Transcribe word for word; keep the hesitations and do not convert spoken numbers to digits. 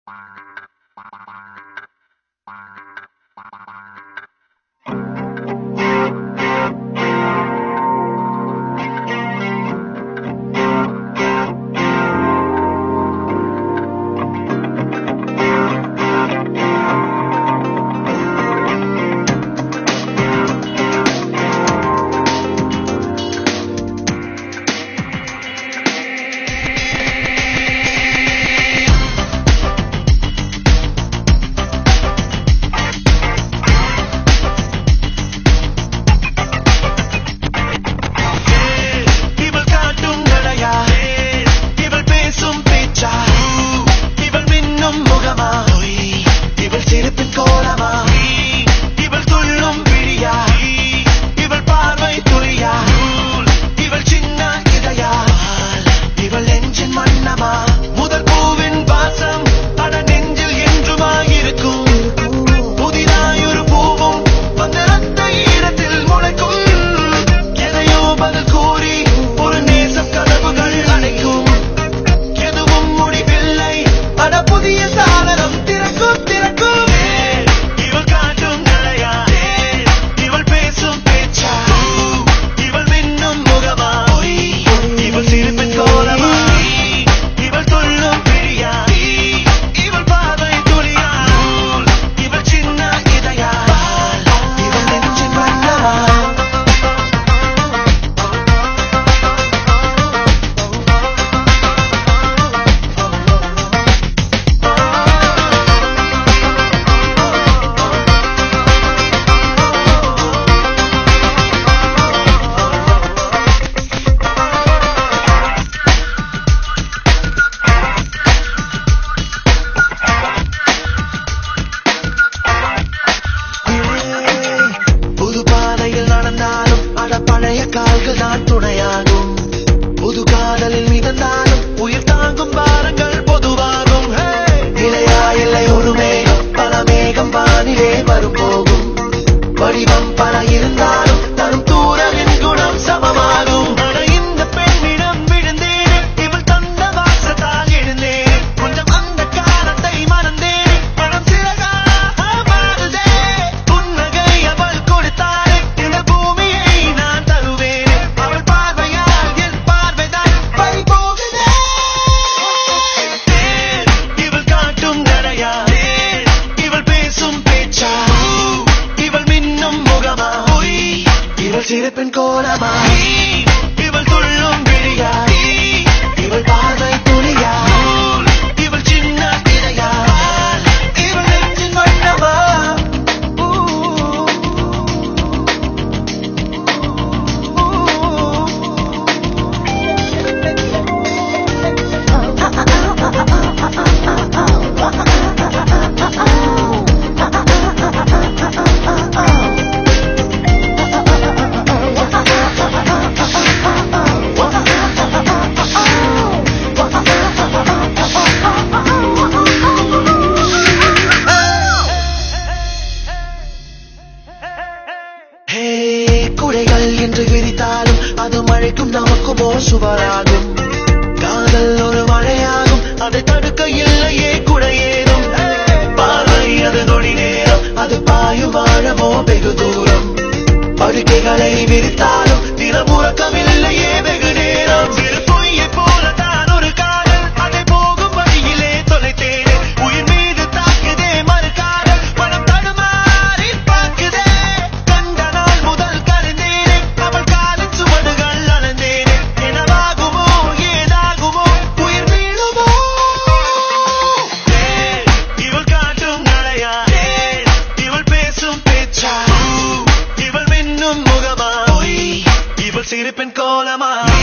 சிரிப்பின் கோலமா இவள் துள்ளும் விழியா இவள் பார்வை துளியா இவள் சின்ன திரையா இவள் நெஞ்சின் வண்ணமா குடைகள் என்று விரித்தாலும் அது மழைக்கும் நமக்குமோ சுவராகும். காதல் ஒரு மழையாகும், அதை தடுக்க இல்லையே குடையேறும். பார்வை அது நொடி நேரம், அது பாயும் வாழமோ வெகு தூரம். படுக்கைகளை விரித்தாலும் தினம் உறக்கமில்லையே வெகு நேரம். சிறு பொய்யை போலத்தான் ஒரு காதல், அதை போகும் வழியிலே தொலைத்தேனே. உயிர் மீது தாக்குதே மறு காதல், மனம் தடுமாறி பார்க்குதே. கண்ட நாள் முதல் கருந்தேனே, அவள் காலின் சுவடுகள் அளந்தேனே. என்னவாகுமோ ஏதாகுமோ உயிர் மீளுமோ? இவள் காட்டும் நடையா, இவள் பேசும் பேச்சா, இவள் மின்னும் முகமா, இவள் சிரிப்பின் கோலமா.